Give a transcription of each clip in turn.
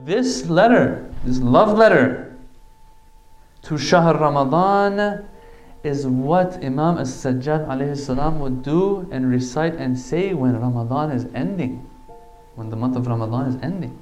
This letter, this love letter to Shahr Ramadan is what Imam As-Sajjad alayhi salam would do and recite and say when Ramadan is ending, when the month of Ramadan is ending.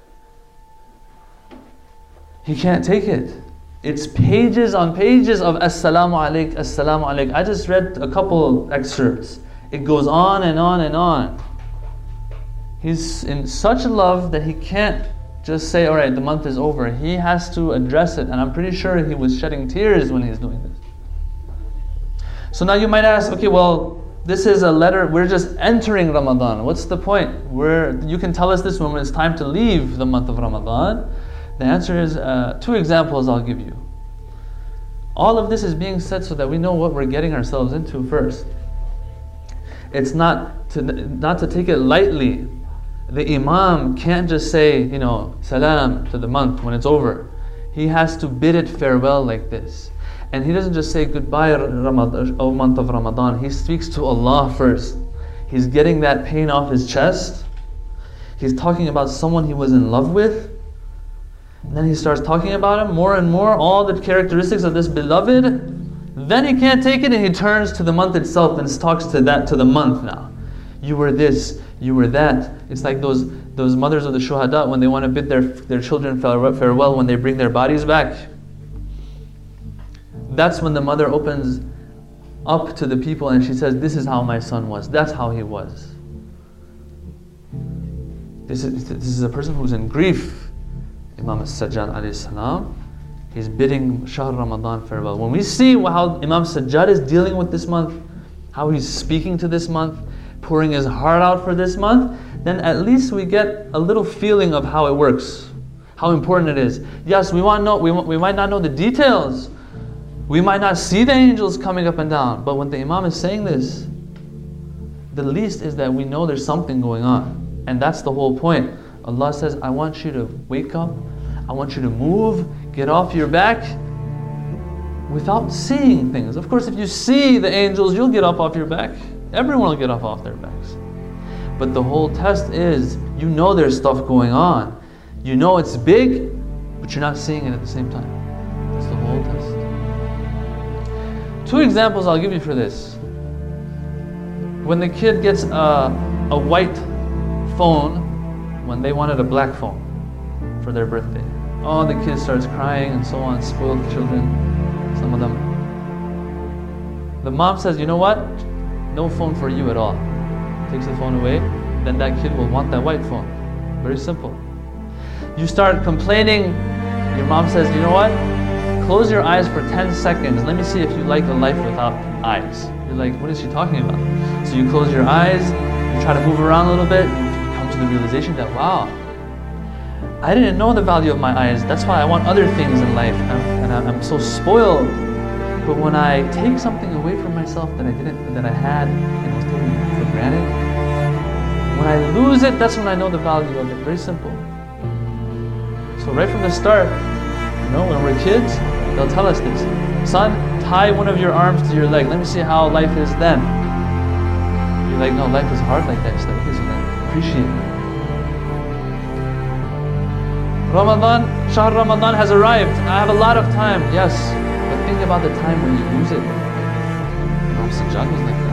He can't take it. It's pages on pages of As-salamu alayk, As-salamu alayk. I just read a couple excerpts. It goes on and on and on. He's in such love that he can't just say, alright, the month is over. He has to address it. And I'm pretty sure he was shedding tears when he's doing this. So now you might ask, okay, well, this is a letter, we're just entering Ramadan. What's the point? You can tell us this when it's time to leave the month of Ramadan. The answer is, two examples I'll give you. All of this is being said so that we know what we're getting ourselves into first. It's not to take it lightly. The Imam can't just say, salam to the month when it's over. He has to bid it farewell like this. And he doesn't just say goodbye, O month of Ramadan. He speaks to Allah first. He's getting that pain off his chest. He's talking about someone he was in love with. And then he starts talking about him more and more, all the characteristics of this beloved. Then he can't take it and he turns to the month itself and talks to the month now. You were this, you were that. It's like those mothers of the shuhada when they want to bid their children farewell when they bring their bodies back. That's when the mother opens up to the people and she says, this is how my son was. That's how he was. This is a person who's in grief. Imam As-Sajjad alayhi salam, he's bidding Shahr Ramadan farewell. When we see how Imam Sajjad is dealing with this month, how he's speaking to this month, pouring his heart out for this month, then at least we get a little feeling of how it works, how important it is. Yes, we might not know the details. We might not see the angels coming up and down, but when the Imam is saying this, the least is that we know there's something going on. And that's the whole point. Allah says, I want you to wake up, I want you to move, get off your back without seeing things. Of course, if you see the angels, you'll get up off your back. Everyone will get off their backs. But the whole test is, you know there's stuff going on. You know it's big, but you're not seeing it at the same time. That's the whole test. Two examples I'll give you for this. When the kid gets a white phone, when they wanted a black phone for their birthday. Oh, the kid starts crying and so on, spoiled children, some of them. The mom says, you know what? No phone for you at all. Takes the phone away, then that kid will want that white phone. Very simple. You start complaining, your mom says, you know what? Close your eyes for 10 seconds. Let me see if you like a life without eyes. You're like, what is she talking about? So you close your eyes, you try to move around a little bit, to the realization that, wow, I didn't know the value of my eyes. That's why I want other things in life, and I'm so spoiled. But when I take something away from myself that I had and was taken for granted, when I lose it, that's when I know the value of it. Very simple. So right from the start, when we're kids, they'll tell us this. Son, tie one of your arms to your leg. Let me see how life is then. You're like, no, life is hard like that. It's like this and that. Appreciate it. Ramadan, Shahr Ramadan has arrived. I have a lot of time, yes, but think about the time when you lose it. Imam Sajjad was like that.